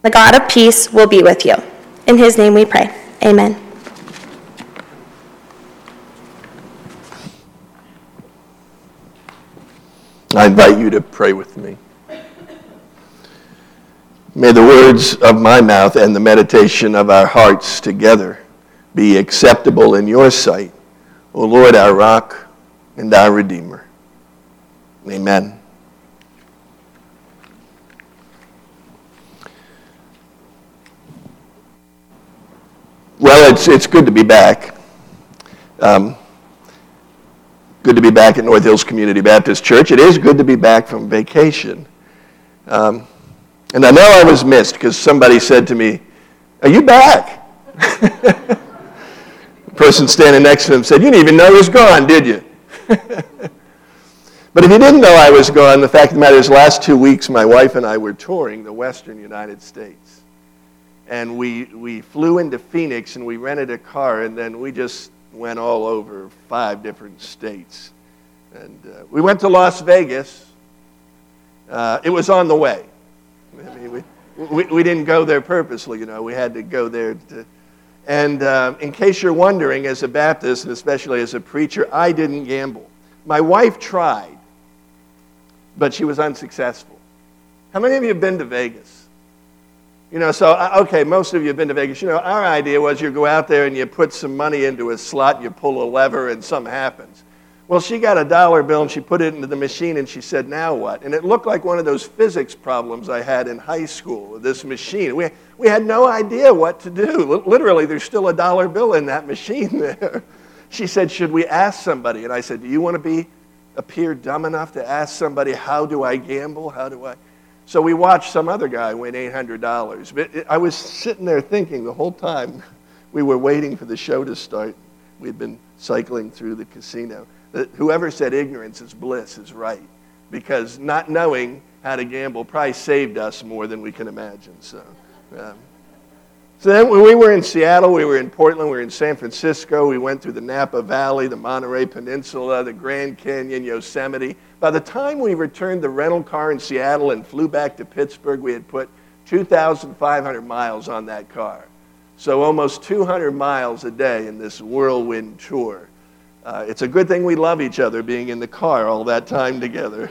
The God of peace will be with you. In his name we pray. Amen. I invite you to pray with me. May the words of my mouth and the meditation of our hearts together be acceptable in your sight, O Lord, our rock and our Redeemer. Amen. Well, it's good to be back. Good to be back at North Hills Community Baptist Church. It is good to be back from vacation. And I know I was missed because somebody said to me, "Are you back?" The person standing next to him said, "You didn't even know I was gone, did you?" But if you didn't know I was gone, the fact of the matter is last 2 weeks my wife and I were touring the western United States. And we flew into Phoenix and we rented a car and then we just went all over 5 different states. And we went to Las Vegas. It was on the way. I mean, we didn't go there purposely, you know. We had to go there. And in case you're wondering, as a Baptist, and especially as a preacher, I didn't gamble. My wife tried, but she was unsuccessful. How many of you have been to Vegas? You know, so, okay, most of you have been to Vegas. You know, our idea was you go out there and you put some money into a slot, you pull a lever, and something happens. Well, she got a dollar bill and she put it into the machine and she said, "Now what?" And it looked like one of those physics problems I had in high school with this machine. We had no idea what to do. Literally, there's still a dollar bill in that machine there. She said, "Should we ask somebody?" And I said, "Do you want to appear dumb enough to ask somebody, how do I gamble? How do I?" So we watched some other guy win $800. But I was sitting there thinking the whole time we were waiting for the show to start. We'd been cycling through the casino. That whoever said ignorance is bliss is right. Because not knowing how to gamble probably saved us more than we can imagine. So then when we were in Seattle, we were in Portland, we were in San Francisco, we went through the Napa Valley, the Monterey Peninsula, the Grand Canyon, Yosemite. By the time we returned the rental car in Seattle and flew back to Pittsburgh, we had put 2,500 miles on that car. So almost 200 miles a day in this whirlwind tour. It's a good thing we love each other being in the car all that time together.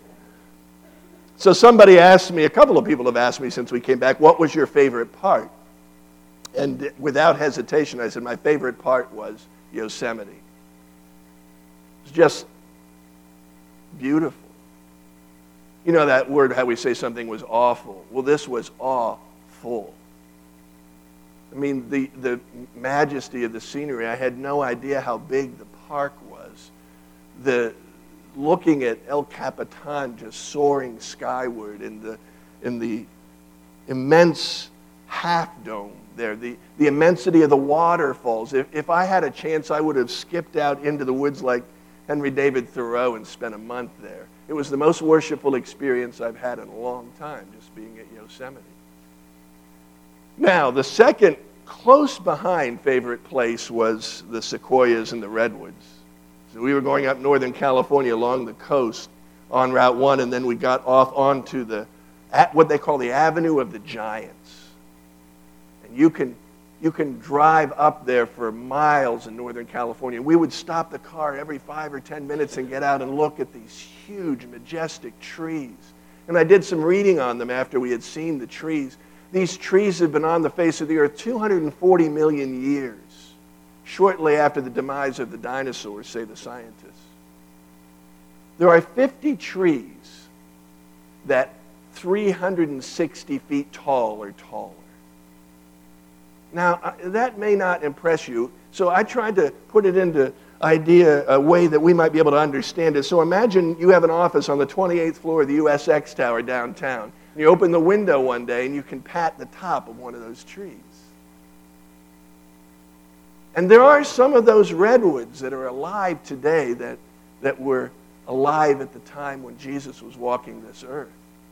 So somebody asked me, a couple of people have asked me since we came back, what was your favorite part? And without hesitation, I said my favorite part was Yosemite. It's just beautiful. You know that word, how we say something was awful. Well, this was awful. I mean, the majesty of the scenery, I had no idea how big the park was. Looking at El Capitan just soaring skyward in the immense half dome there, the immensity of the waterfalls. If I had a chance, I would have skipped out into the woods like Henry David Thoreau and spent a month there. It was the most worshipful experience I've had in a long time, just being at Yosemite. Now, the second close behind favorite place was the sequoias and the redwoods. So we were going up Northern California along the coast on Route 1, and then we got off onto what they call the Avenue of the Giants. And you can drive up there for miles in Northern California. We would stop the car every 5 or 10 minutes and get out and look at these huge, majestic trees. And I did some reading on them after we had seen the trees. These trees have been on the face of the earth 240 million years, shortly after the demise of the dinosaurs, say the scientists. There are 50 trees that 360 feet tall or taller. Now, that may not impress you, so I tried to put it into a way that we might be able to understand it. So imagine you have an office on the 28th floor of the USX Tower downtown. You open the window one day and you can pat the top of one of those trees. And there are some of those redwoods that are alive today that were alive at the time when Jesus was walking this earth.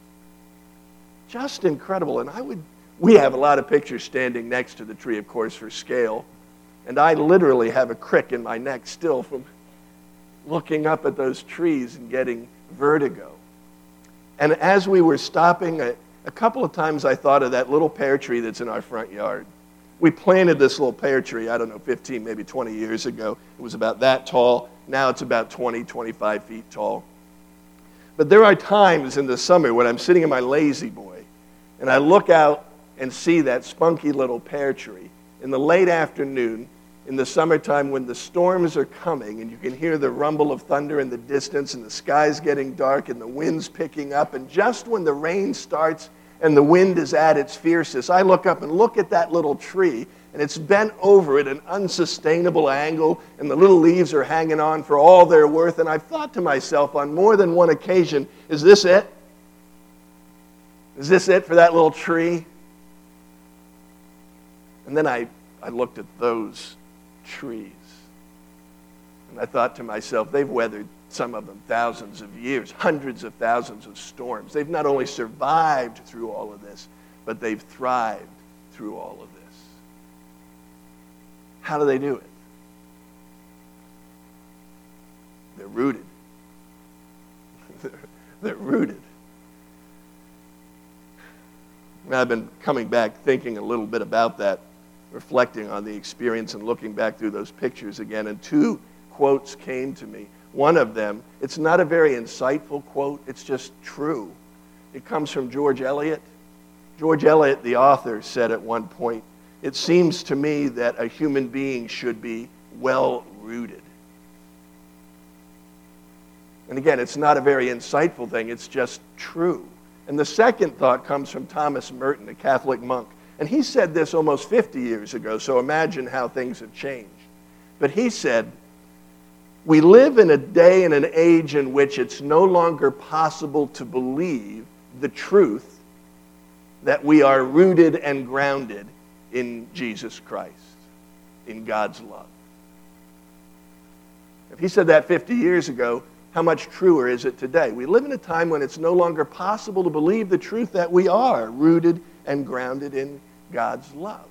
Just incredible. And we have a lot of pictures standing next to the tree, of course, for scale. And I literally have a crick in my neck still from looking up at those trees and getting vertigo. And as we were stopping, a couple of times I thought of that little pear tree that's in our front yard. We planted this little pear tree, I don't know, 15, maybe 20 years ago. It was about that tall. Now it's about 20, 25 feet tall. But there are times in the summer when I'm sitting in my lazy boy and I look out and see that spunky little pear tree in the late afternoon in the summertime when the storms are coming and you can hear the rumble of thunder in the distance and the sky's getting dark and the wind's picking up, and just when the rain starts and the wind is at its fiercest, I look up and look at that little tree, and it's bent over at an unsustainable angle, and the little leaves are hanging on for all they're worth, and I've thought to myself on more than one occasion, is this it? Is this it for that little tree? And then I looked at those trees, and I thought to myself, they've weathered, some of them, thousands of years, hundreds of thousands of storms. They've not only survived through all of this, but they've thrived through all of this. How do they do it? They're rooted. They're rooted. I've been coming back thinking a little bit about that, reflecting on the experience and looking back through those pictures again, and two quotes came to me. One of them, it's not a very insightful quote, it's just true. It comes from George Eliot. George Eliot, the author, said at one point, "It seems to me that a human being should be well-rooted." And again, it's not a very insightful thing, it's just true. And the second thought comes from Thomas Merton, a Catholic monk. And he said this almost 50 years ago, so imagine how things have changed. But he said, "We live in a day and an age in which it's no longer possible to believe the truth that we are rooted and grounded in Jesus Christ, in God's love." If he said that 50 years ago, how much truer is it today? We live in a time when it's no longer possible to believe the truth that we are rooted and grounded in God's love.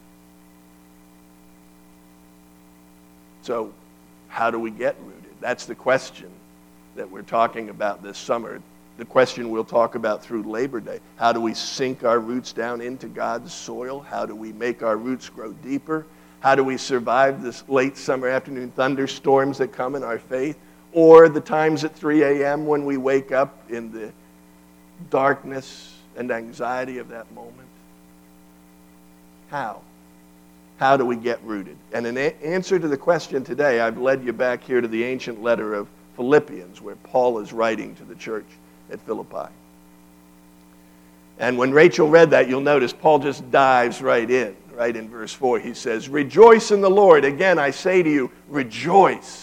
So, how do we get rooted? That's the question that we're talking about this summer. The question we'll talk about through Labor Day. How do we sink our roots down into God's soil? How do we make our roots grow deeper? How do we survive this late summer afternoon thunderstorms that come in our faith? Or the times at 3 a.m. when we wake up in the darkness and anxiety of that moment? How? How do we get rooted? And in answer to the question today, I've led you back here to the ancient letter of Philippians, where Paul is writing to the church at Philippi. And when Rachel read that, you'll notice Paul just dives right in verse 4. He says, "Rejoice in the Lord. Again, I say to you, rejoice."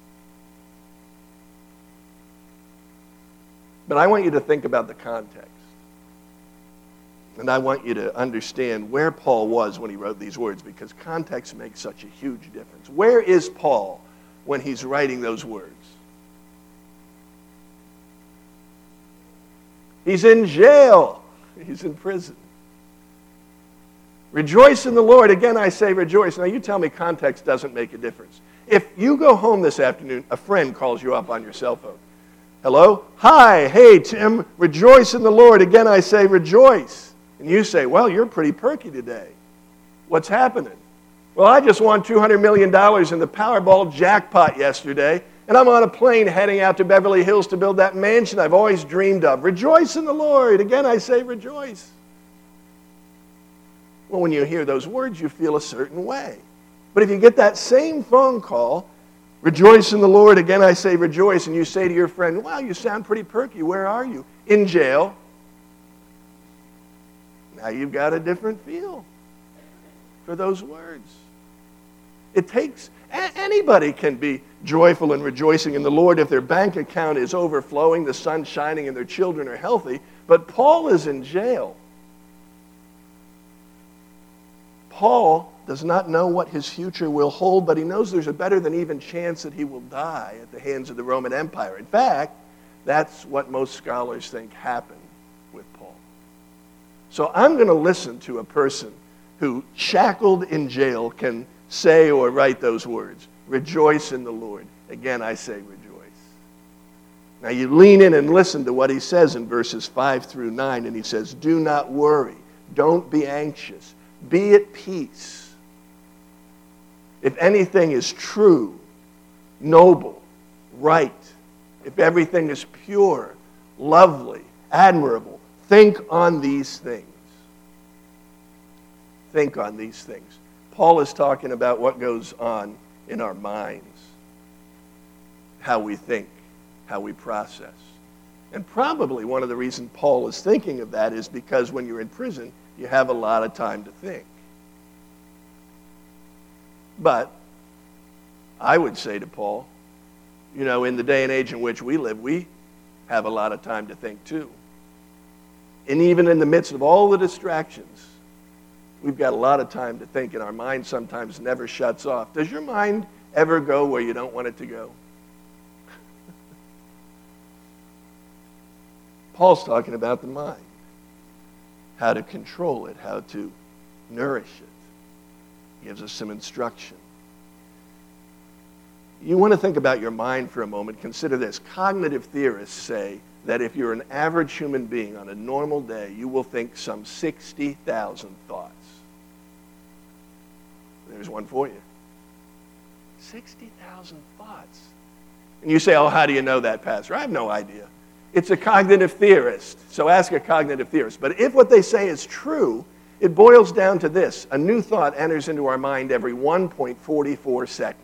But I want you to think about the context. And I want you to understand where Paul was when he wrote these words, because context makes such a huge difference. Where is Paul when he's writing those words? He's in jail. He's in prison. Rejoice in the Lord. Again, I say rejoice. Now, you tell me context doesn't make a difference. If you go home this afternoon, a friend calls you up on your cell phone. Hello? Hi, hey, Tim, rejoice in the Lord. Again, I say rejoice. And you say, well, you're pretty perky today. What's happening? Well, I just won $200 million in the Powerball jackpot yesterday, and I'm on a plane heading out to Beverly Hills to build that mansion I've always dreamed of. Rejoice in the Lord. Again, I say rejoice. Well, when you hear those words, you feel a certain way. But if you get that same phone call, rejoice in the Lord, again I say rejoice, and you say to your friend, wow, you sound pretty perky. Where are you? In jail. Now you've got a different feel for those words. It takes, anybody can be joyful and rejoicing in the Lord if their bank account is overflowing, the sun's shining, and their children are healthy. But Paul is in jail. Paul does not know what his future will hold, but he knows there's a better than even chance that he will die at the hands of the Roman Empire. In fact, that's what most scholars think happened with Paul. So I'm going to listen to a person who, shackled in jail, can say or write those words. Rejoice in the Lord. Again, I say rejoice. Now you lean in and listen to what he says in verses 5 through 9, and he says, do not worry, don't be anxious, be at peace. If anything is true, noble, right, if everything is pure, lovely, admirable, think on these things. Think on these things. Paul is talking about what goes on in our minds, how we think, how we process. And probably one of the reasons Paul is thinking of that is because when you're in prison, you have a lot of time to think. But I would say to Paul, in the day and age in which we live, we have a lot of time to think too. And even in the midst of all the distractions, we've got a lot of time to think, and our mind sometimes never shuts off. Does your mind ever go where you don't want it to go? Paul's talking about the mind, how to control it, how to nourish it. He gives us some instruction. You want to think about your mind for a moment. Consider this. Cognitive theorists say that if you're an average human being on a normal day, you will think some 60,000 thoughts. There's one for you. 60,000 thoughts. And you say, oh, how do you know that, Pastor? I have no idea. It's a cognitive theorist, so ask a cognitive theorist. But if what they say is true, it boils down to this. A new thought enters into our mind every 1.44 seconds.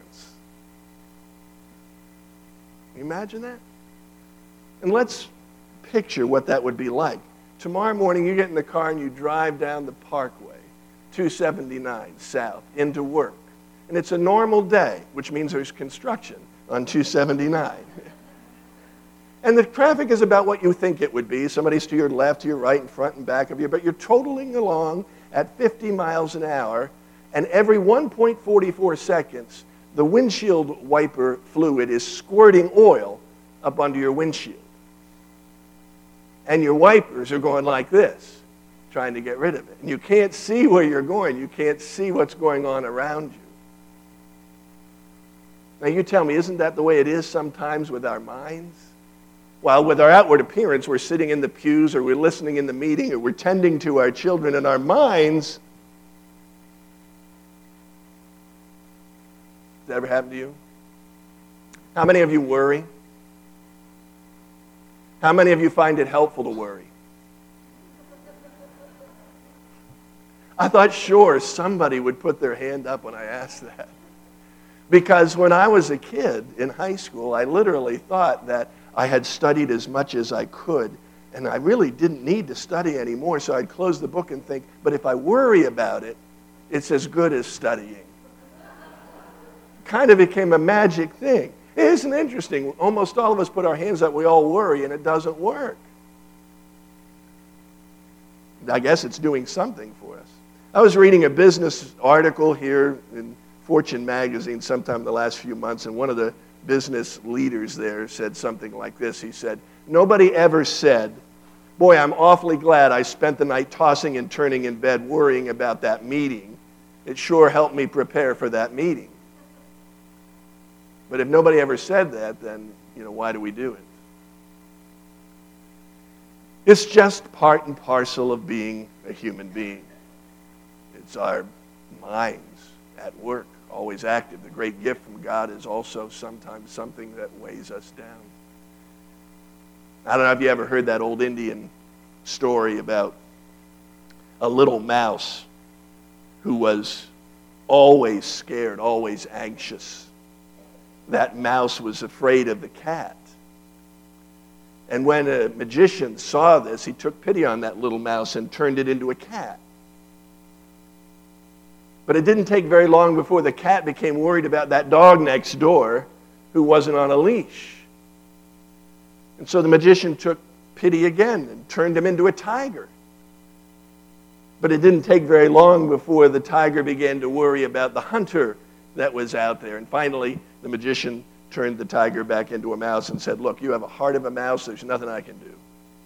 Can you imagine that? And let's picture what that would be like. Tomorrow morning, you get in the car and you drive down the Parkway, 279 south, into work. And it's a normal day, which means there's construction on 279. And the traffic is about what you think it would be. Somebody's to your left, to your right, in front and back of you, but you're totaling along at 50 miles an hour, and every 1.44 seconds, the windshield wiper fluid is squirting oil up under your windshield. And your wipers are going like this, trying to get rid of it. And you can't see where you're going. You can't see what's going on around you. Now you tell me, isn't that the way it is sometimes with our minds? While with our outward appearance, we're sitting in the pews, or we're listening in the meeting, or we're tending to our children, in our minds. Does that ever happen to you? How many of you worry? How many of you find it helpful to worry? I thought, sure, somebody would put their hand up when I asked that. Because when I was a kid in high school, I literally thought that I had studied as much as I could, and I really didn't need to study anymore, so I'd close the book and think, but if I worry about it, it's as good as studying. Kind of became a magic thing. Isn't it interesting? Almost all of us put our hands up, we all worry, and it doesn't work. I guess it's doing something for us. I was reading a business article here in Fortune magazine sometime in the last few months, and one of the business leaders there said something like this. He said, nobody ever said, boy, I'm awfully glad I spent the night tossing and turning in bed worrying about that meeting. It sure helped me prepare for that meeting. But if nobody ever said that, then, why do we do it? It's just part and parcel of being a human being. It's our minds at work, always active. The great gift from God is also sometimes something that weighs us down. I don't know if you ever heard that old Indian story about a little mouse who was always scared, always anxious. That mouse was afraid of the cat. And when a magician saw this, he took pity on that little mouse and turned it into a cat. But it didn't take very long before the cat became worried about that dog next door who wasn't on a leash. And so the magician took pity again and turned him into a tiger. But it didn't take very long before the tiger began to worry about the hunter that was out there. And finally, the magician turned the tiger back into a mouse and said, look, you have a heart of a mouse, there's nothing I can do.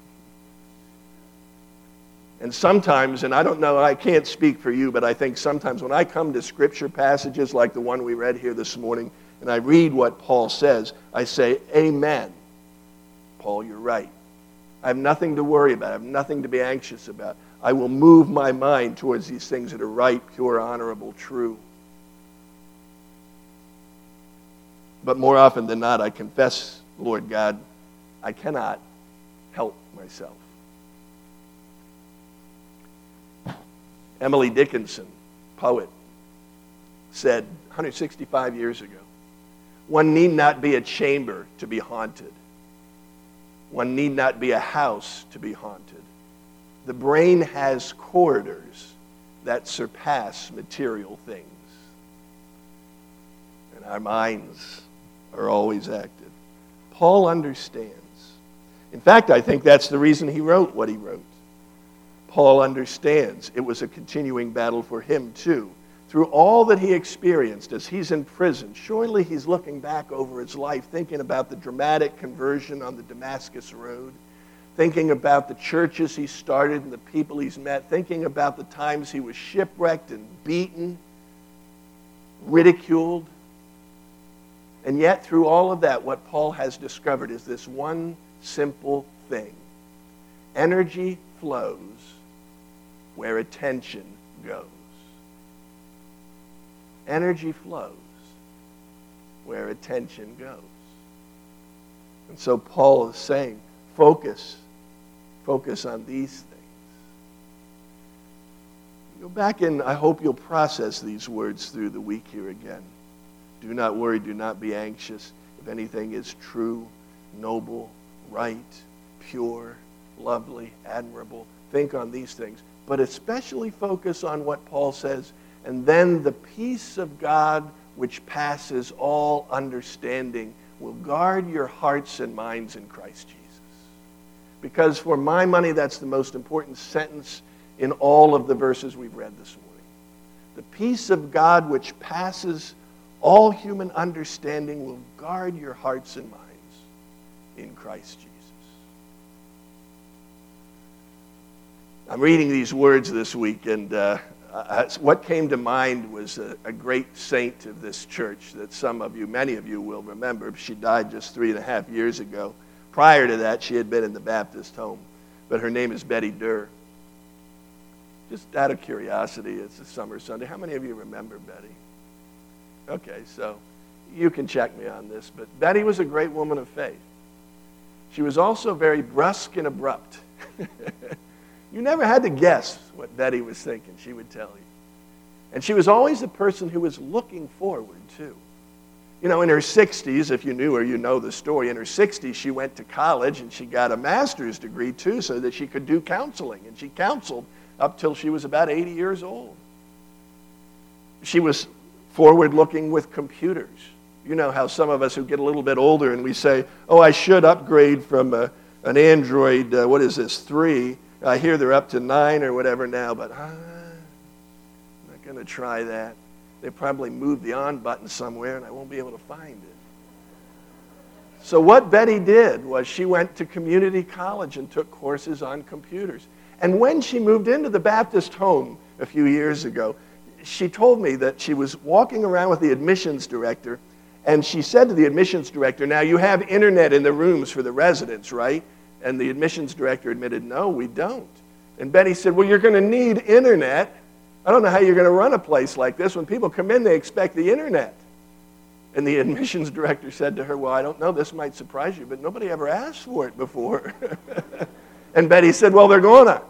And sometimes, and I don't know, I can't speak for you, but I think sometimes when I come to scripture passages like the one we read here this morning, and I read what Paul says, I say, amen. Paul, you're right. I have nothing to worry about. I have nothing to be anxious about. I will move my mind towards these things that are right, pure, honorable, true. But more often than not, I confess, Lord God, I cannot help myself. Emily Dickinson, poet, said 165 years ago, one need not be a chamber to be haunted. One need not be a house to be haunted. The brain has corridors that surpass material things. And our minds are always active. Paul understands. In fact, I think that's the reason he wrote what he wrote. Paul understands it was a continuing battle for him too. Through all that he experienced as he's in prison, surely he's looking back over his life, thinking about the dramatic conversion on the Damascus Road, thinking about the churches he started and the people he's met, thinking about the times he was shipwrecked and beaten, ridiculed. And yet, through all of that, what Paul has discovered is this one simple thing. Energy flows where attention goes. Energy flows where attention goes. And so Paul is saying, focus on these things. Go back and I hope you'll process these words through the week here again. Do not worry, do not be anxious. If anything is true, noble, right, pure, lovely, admirable, think on these things. But especially focus on what Paul says, and then the peace of God, which passes all understanding, will guard your hearts and minds in Christ Jesus. Because for my money, that's the most important sentence in all of the verses we've read this morning. The peace of God, which passes all human understanding, will guard your hearts and minds in Christ Jesus. I'm reading these words this week, and what came to mind was a great saint of this church that some of you, many of you will remember. She died just 3.5 years ago. Prior to that, she had been in the Baptist home, but her name is Betty Durr. Just out of curiosity, it's a summer Sunday. How many of you remember Betty? Okay, so you can check me on this, but Betty was a great woman of faith. She was also very brusque and abrupt. You never had to guess what Betty was thinking. She would tell you. And she was always a person who was looking forward, too. You know, in her 60s, if you knew her, you know the story. In her 60s, she went to college, and she got a master's degree, too, so that she could do counseling. And she counseled up till she was about 80 years old. She was forward-looking with computers. You know how some of us who get a little bit older and we say, oh, I should upgrade from an Android, 3. I hear they're up to 9 or whatever now, but I'm not going to try that. They probably moved the on button somewhere and I won't be able to find it. So what Betty did was she went to community college and took courses on computers. And when she moved into the Baptist home a few years ago, she told me that she was walking around with the admissions director, and she said to the admissions director, now you have internet in the rooms for the residents, right? And the admissions director admitted, no, we don't. And Betty said, well, you're going to need internet. I don't know how you're going to run a place like this. When people come in, they expect the internet. And the admissions director said to her, well, I don't know, this might surprise you, but nobody ever asked for it before. And Betty said, well, they're going to.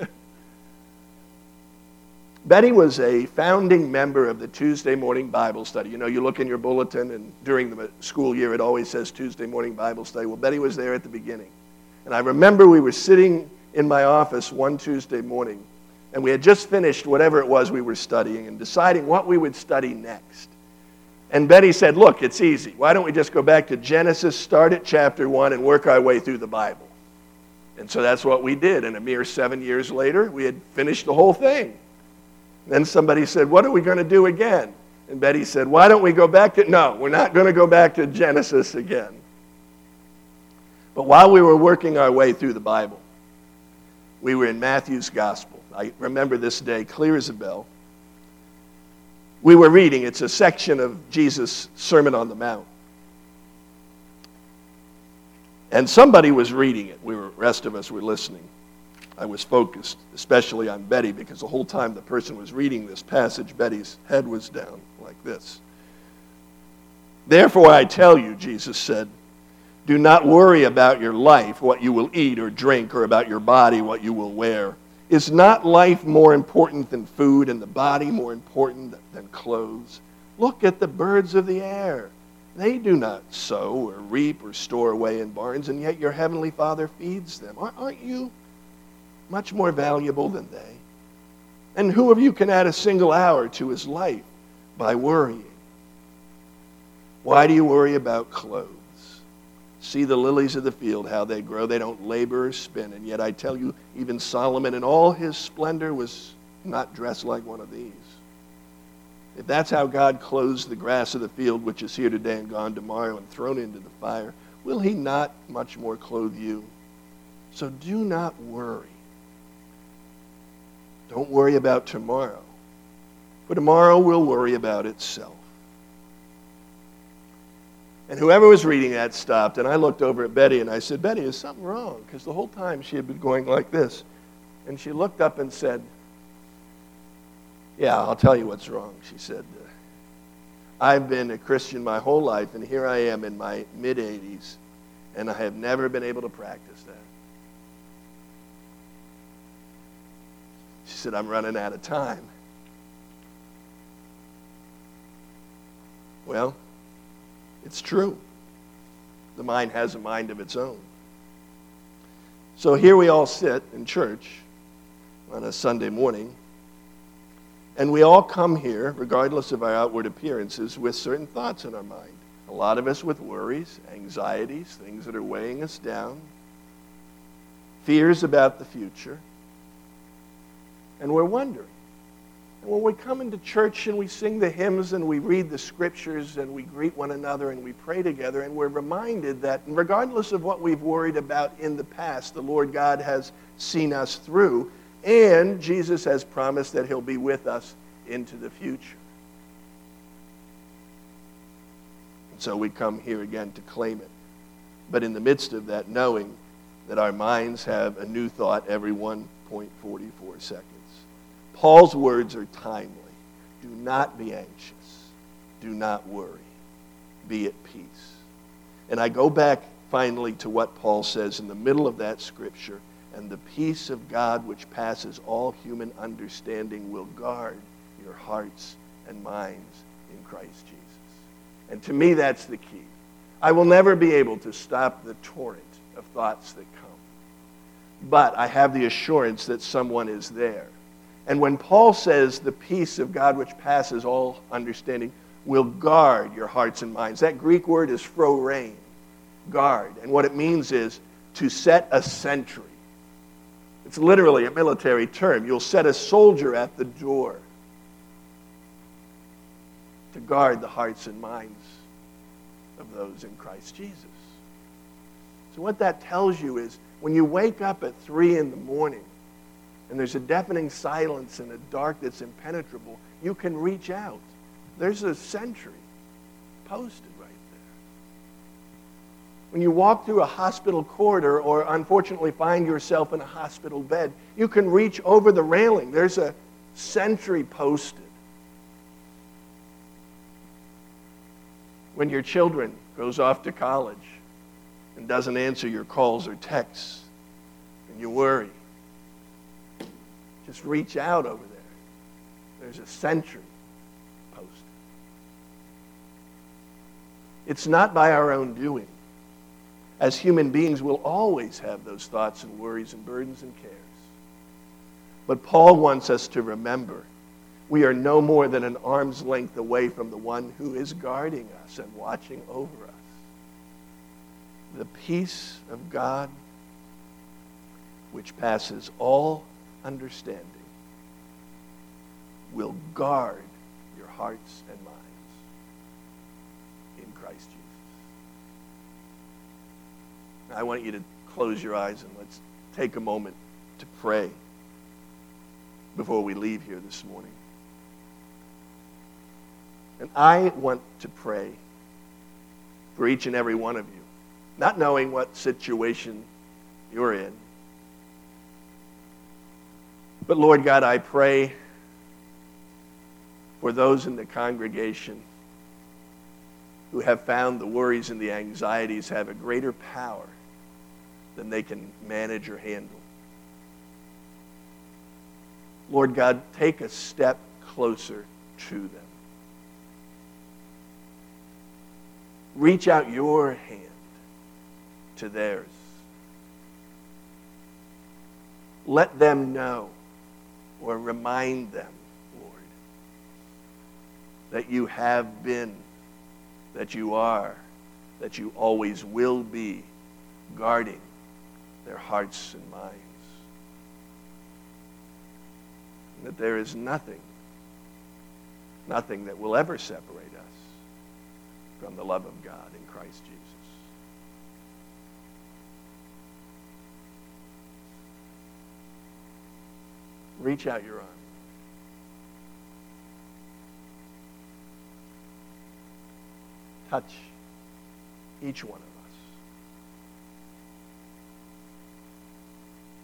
Betty was a founding member of the Tuesday morning Bible study. You know, you look in your bulletin, and during the school year, it always says Tuesday morning Bible study. Well, Betty was there at the beginning. And I remember we were sitting in my office one Tuesday morning, and we had just finished whatever it was we were studying and deciding what we would study next. And Betty said, look, it's easy. Why don't we just go back to Genesis, start at chapter 1, and work our way through the Bible? And so that's what we did. And a mere 7 years later, we had finished the whole thing. Then somebody said, what are we going to do again? And Betty said, why don't we go back to... No, we're not going to go back to Genesis again. But while we were working our way through the Bible, we were in Matthew's Gospel. I remember this day clear as a bell. We were reading. It's a section of Jesus' Sermon on the Mount. And somebody was reading it. The rest of us were listening. I was focused, especially on Betty, because the whole time the person was reading this passage, Betty's head was down like this. Therefore I tell you, Jesus said, do not worry about your life, what you will eat or drink, or about your body, what you will wear. Is not life more important than food, and the body more important than clothes? Look at the birds of the air. They do not sow or reap or store away in barns, and yet your heavenly Father feeds them. Aren't you much more valuable than they? And who of you can add a single hour to his life by worrying? Why do you worry about clothes? See the lilies of the field, how they grow. They don't labor or spin. And yet I tell you, even Solomon in all his splendor was not dressed like one of these. If that's how God clothes the grass of the field, which is here today and gone tomorrow and thrown into the fire, will he not much more clothe you? So do not worry. Don't worry about tomorrow, for tomorrow will worry about itself. And whoever was reading that stopped, and I looked over at Betty and I said, Betty, is something wrong? Because the whole time she had been going like this. And she looked up and said, yeah, I'll tell you what's wrong. She said, I've been a Christian my whole life, and here I am in my mid-80s, and I have never been able to practice that. She said, I'm running out of time. Well, it's true. The mind has a mind of its own. So here we all sit in church on a Sunday morning, and we all come here, regardless of our outward appearances, with certain thoughts in our mind. A lot of us with worries, anxieties, things that are weighing us down, fears about the future, and we're wondering. And when we come into church and we sing the hymns and we read the scriptures and we greet one another and we pray together, and we're reminded that regardless of what we've worried about in the past, the Lord God has seen us through, and Jesus has promised that he'll be with us into the future. And so we come here again to claim it. But in the midst of that, knowing that our minds have a new thought every 1.44 seconds. Paul's words are timely. Do not be anxious. Do not worry. Be at peace. And I go back finally to what Paul says in the middle of that scripture. And the peace of God, which passes all human understanding, will guard your hearts and minds in Christ Jesus. And to me, that's the key. I will never be able to stop the torrent of thoughts that come. But I have the assurance that someone is there. And when Paul says the peace of God, which passes all understanding, will guard your hearts and minds, that Greek word is phrorein, guard. And what it means is to set a sentry. It's literally a military term. You'll set a soldier at the door to guard the hearts and minds of those in Christ Jesus. So what that tells you is when you wake up at 3 in the morning and there's a deafening silence and a dark that's impenetrable, you can reach out. There's a sentry posted right there. When you walk through a hospital corridor or unfortunately find yourself in a hospital bed, you can reach over the railing. There's a sentry posted. When your children goes off to college and doesn't answer your calls or texts, and you worry, just reach out over there. There's a sentry posted. It's not by our own doing. As human beings, we'll always have those thoughts and worries and burdens and cares. But Paul wants us to remember we are no more than an arm's length away from the one who is guarding us and watching over us. The peace of God, which passes all understanding, will guard your hearts and minds in Christ Jesus. Now, I want you to close your eyes and let's take a moment to pray before we leave here this morning. And I want to pray for each and every one of you not knowing what situation you're in. But Lord God, I pray for those in the congregation who have found the worries and the anxieties have a greater power than they can manage or handle. Lord God, take a step closer to them. Reach out your hand to theirs. Let them know or remind them, Lord, that you have been, that you are, that you always will be guarding their hearts and minds. And that there is nothing that will ever separate us from the love of God in Christ Jesus. Reach out your arm. Touch each one of us.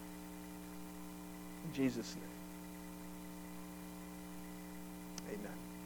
In Jesus' name, amen.